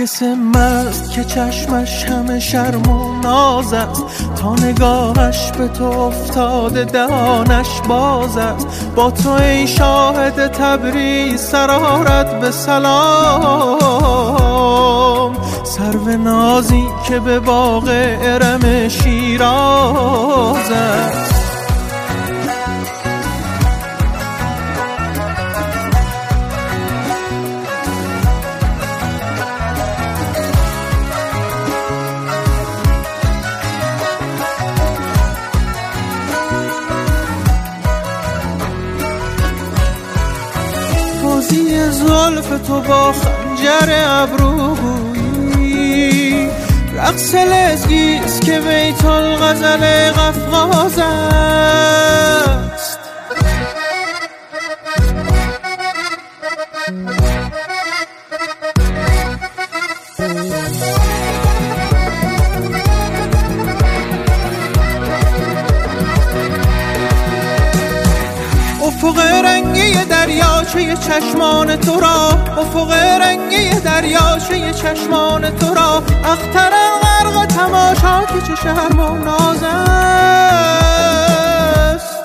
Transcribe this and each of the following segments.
نرگس مست که چشمش همه شرم و ناز است، تا نگاهش به تو افتاده دهانش باز است. با تو ای شاهد تبریز سرارت به سلام، سرو نازی که به باغ ارم شیراز است. بازی زلف تو با خنجر ابرویی، رقص لزگیست که بیت الغزل قفقاز است. افق رنگی دریاچه چشمان تو را، افق رنگی دریاچه چشمان تو را، اختر غرق تماشا که چه شرم و ناز است.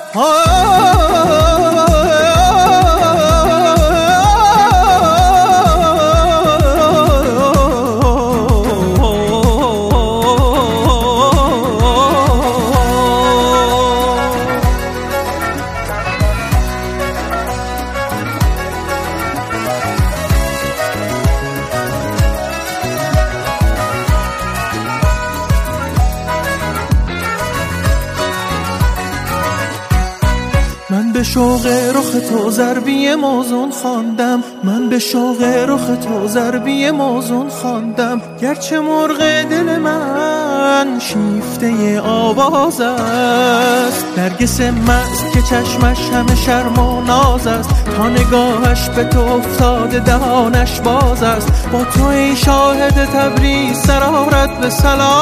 من به شوق رخ تو ضربی موزون خواندم، من به شوق رخ تو ضربی موزون خواندم، گرچه مرغ دل من شیفته آواز است. نرگس مست که چشمش همه شرم و ناز است، تا نگاهش به تو افتاده دهانش باز است. با تو ای شاهد تبریز سرارت به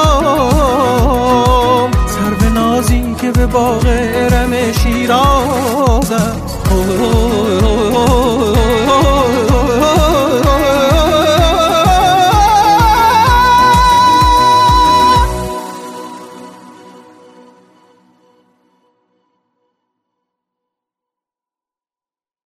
سلام، سرو نازی که به باغ ارم شیراز است.